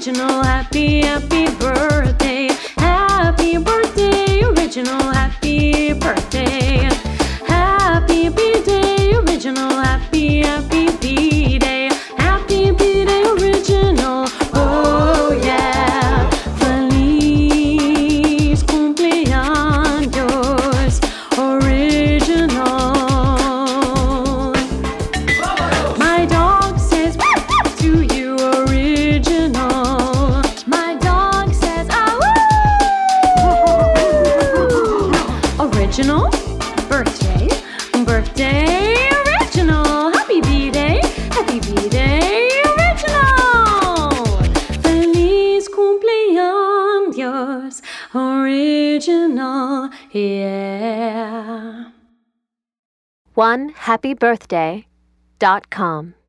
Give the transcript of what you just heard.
original. Happy, happy birthday. Happy birthday, original. Happy birthday. Happy B-Day, original. Happy, happy B-Day. Happy B-Day, original. Oh yeah. Feliz cumpleaños, original. My dog says to you, original. My dog says original. Birthday, birthday, original. Happy B-Day, happy B-Day, original. Feliz cumpleaños, original, yeah. OneHappyBirthday.com